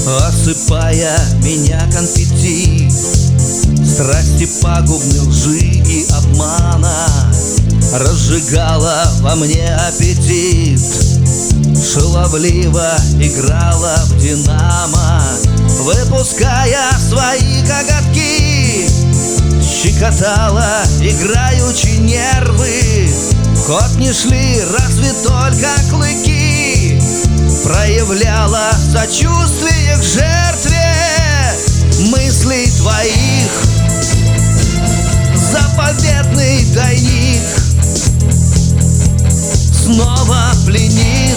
осыпая меня конфетти, страсти пагубной лжи и обмана разжигала во мне аппетит. Шаловливо играла в динамо, выпуская свои коготки, щекотала играючи нервы. В ход не шли разве только клыки, проявляла сочувствие к жертве мыслей твоих. Заповедный тайник снова пленит,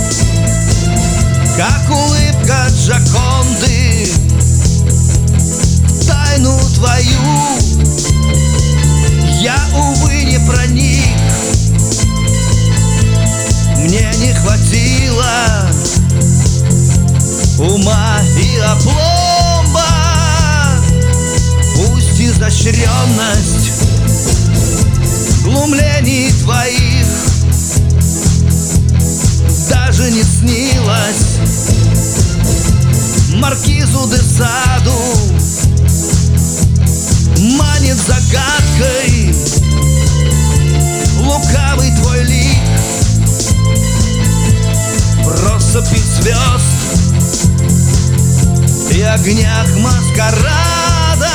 как улыбка Джоконды. Тайну твою я, увы, не проник. Мне не хватило ума и опломба, пусть изощренность глумлений твоих даже не снилась маркизу де Саду. Манит загадкой лукавый твой лик в россыпи звезд и огнях маскарада.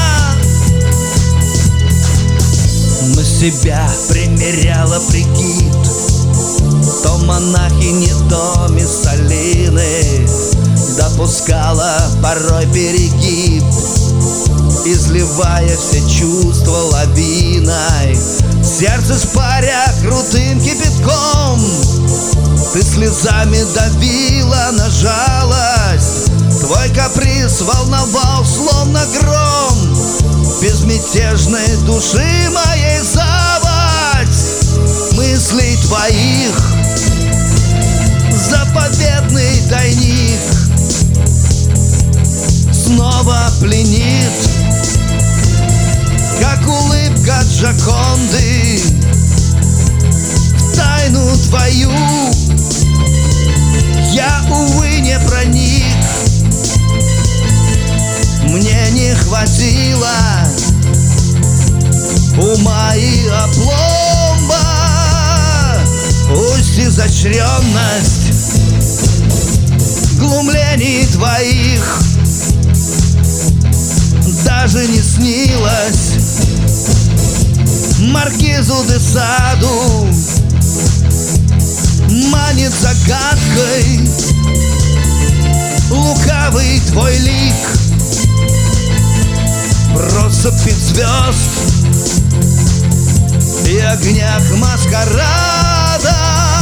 На себя примеряла прикид то монахини, то Миссалины, допускала порой перегиб, изливая все чувства лавиной, сердце спаря крутым кипятком. Ты слезами давила на жалость, твой каприз волновал словно гром безмятежной души моей заводь мыслей твоих. Заповедный тайник снова пленит, как улыбка Джоконды. В тайну твою я, увы, не проник. Мне не хватило ума и опломба, пусть изощренность глумлений твоих даже не снилась маркизу де Саду. Манит загадкой лукавый твой лик в россыпи звезд и огнях маскарада.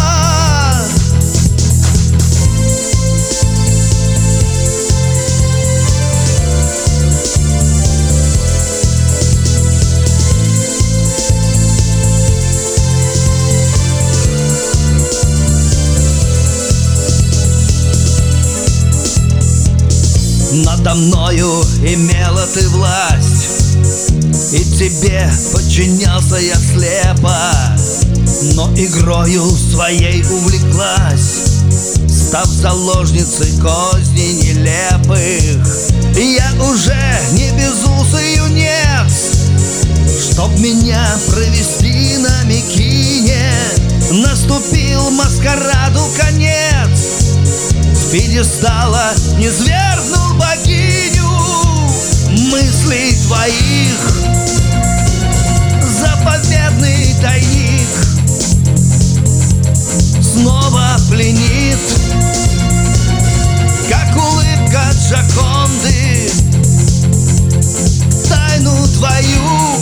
Надо мною имела ты власть, и тебе подчинялся я слепо, но игрою своей увлеклась, став заложницей козней нелепых. Я уже не безусый юнец, чтоб меня провести на Микине. Наступил маскараду конец, с пьедестала низвергнул богиню мыслей твоих. Заповедный тайник снова пленит, как улыбка Джоконды. Тайну твою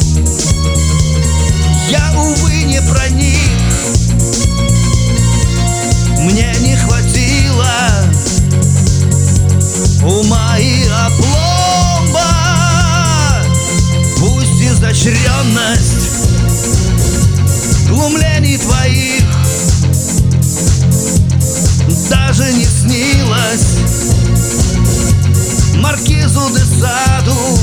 я, увы, не проник. Мне не хватило ума и опломба, пусть изощренность глумлений твоих даже не снилась маркизу де Саду.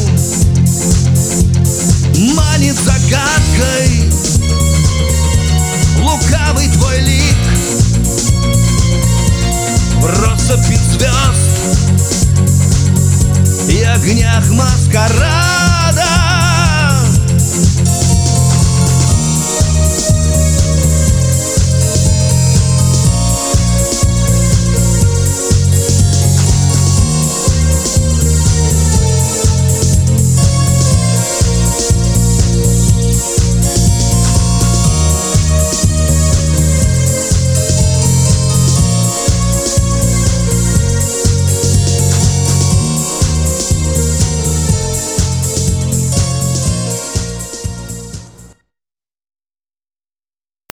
Манит загадкой лукавый твой лик в россыпи звезд огнях маскарад.